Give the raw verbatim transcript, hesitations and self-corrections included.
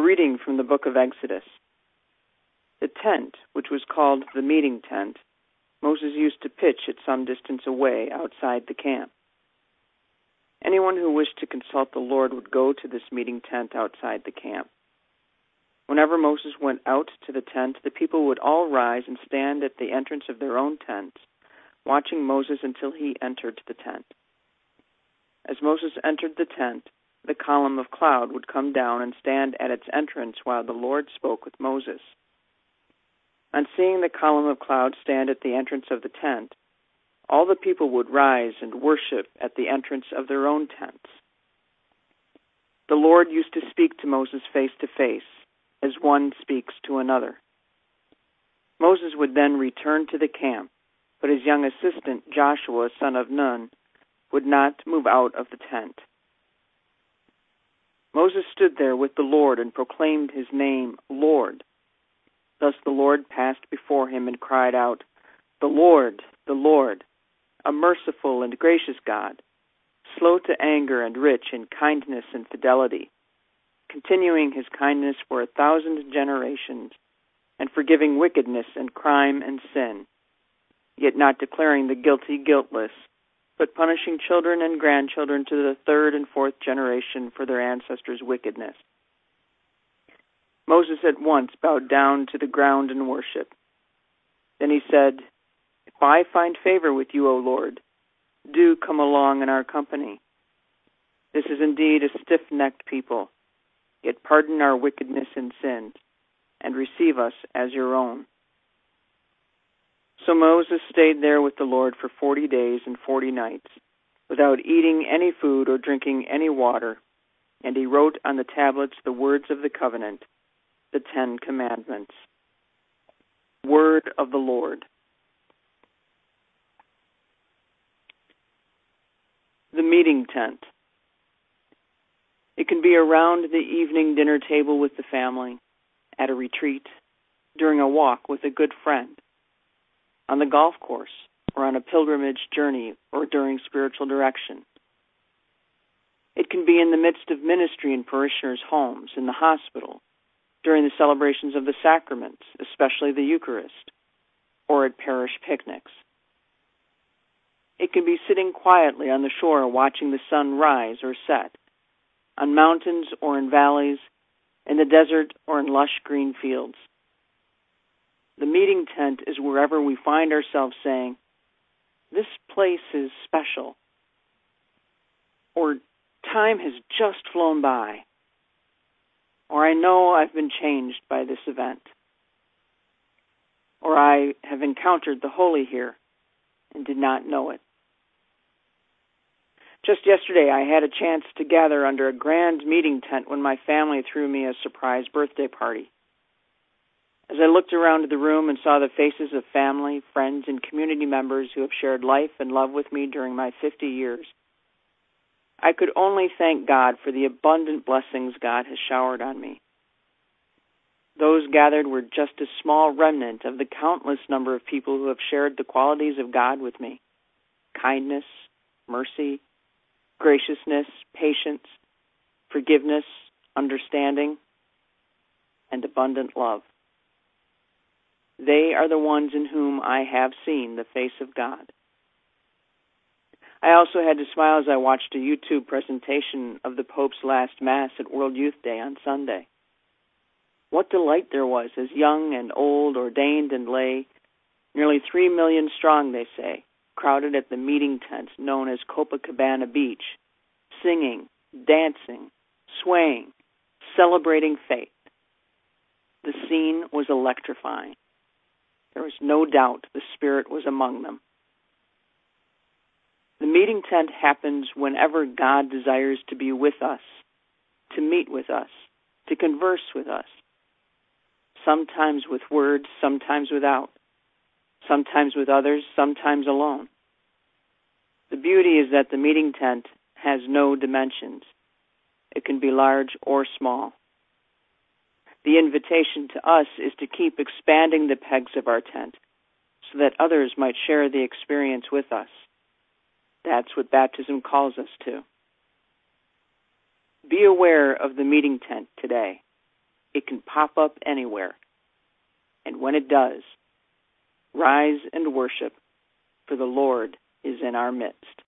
reading from the book of Exodus. The tent, which was called the meeting tent, Moses used to pitch at some distance away outside the camp. Anyone who wished to consult the Lord would go to this meeting tent outside the camp. Whenever Moses went out to the tent, the people would all rise and stand at the entrance of their own tents, watching Moses until he entered the tent. As Moses entered the tent, the column of cloud would come down and stand at its entrance while the Lord spoke with Moses. On seeing the column of cloud stand at the entrance of the tent, all the people would rise and worship at the entrance of their own tents. The Lord used to speak to Moses face to face, as one speaks to another. Moses would then return to the camp, but his young assistant, Joshua, son of Nun, would not move out of the tent. Moses stood there with the Lord and proclaimed his name, Lord. Thus the Lord passed before him and cried out, "The Lord, the Lord, a merciful and gracious God, slow to anger and rich in kindness and fidelity, continuing his kindness for a thousand generations, and forgiving wickedness and crime and sin, yet not declaring the guilty guiltless, but punishing children and grandchildren to the third and fourth generation for their ancestors' wickedness." Moses at once bowed down to the ground in worship. Then he said, "If I find favor with you, O Lord, do come along in our company. This is indeed a stiff-necked people, yet pardon our wickedness and sins, and receive us as your own." So Moses stayed there with the Lord for forty days and forty nights, without eating any food or drinking any water, and he wrote on the tablets the words of the covenant, the Ten Commandments. Word of the Lord. The meeting tent. It can be around the evening dinner table with the family, at a retreat, during a walk with a good friend, on the golf course, or on a pilgrimage journey, or during spiritual direction. It can be in the midst of ministry in parishioners' homes, in the hospital, during the celebrations of the sacraments, especially the Eucharist, or at parish picnics. It can be sitting quietly on the shore watching the sun rise or set, on mountains or in valleys, in the desert or in lush green fields. The meeting tent is wherever we find ourselves saying, "This place is special," or "Time has just flown by," or "I know I've been changed by this event," or "I have encountered the holy here and did not know it." Just yesterday, I had a chance to gather under a grand meeting tent when my family threw me a surprise birthday party. As I looked around the room and saw the faces of family, friends, and community members who have shared life and love with me during my fifty years, I could only thank God for the abundant blessings God has showered on me. Those gathered were just a small remnant of the countless number of people who have shared the qualities of God with me: kindness, mercy, graciousness, patience, forgiveness, understanding, and abundant love. They are the ones in whom I have seen the face of God. I also had to smile as I watched a YouTube presentation of the Pope's last Mass at World Youth Day on Sunday. What delight there was as young and old, ordained and lay, nearly three million strong, they say, crowded at the meeting tent known as Copacabana Beach, singing, dancing, swaying, celebrating faith. The scene was electrifying. There was no doubt the Spirit was among them. The meeting tent happens whenever God desires to be with us, to meet with us, to converse with us, sometimes with words, sometimes without, sometimes with others, sometimes alone. The beauty is that the meeting tent has no dimensions. It can be large or small. The invitation to us is to keep expanding the pegs of our tent so that others might share the experience with us. That's what baptism calls us to. Be aware of the meeting tent today. It can pop up anywhere. And when it does, rise and worship, for the Lord is in our midst.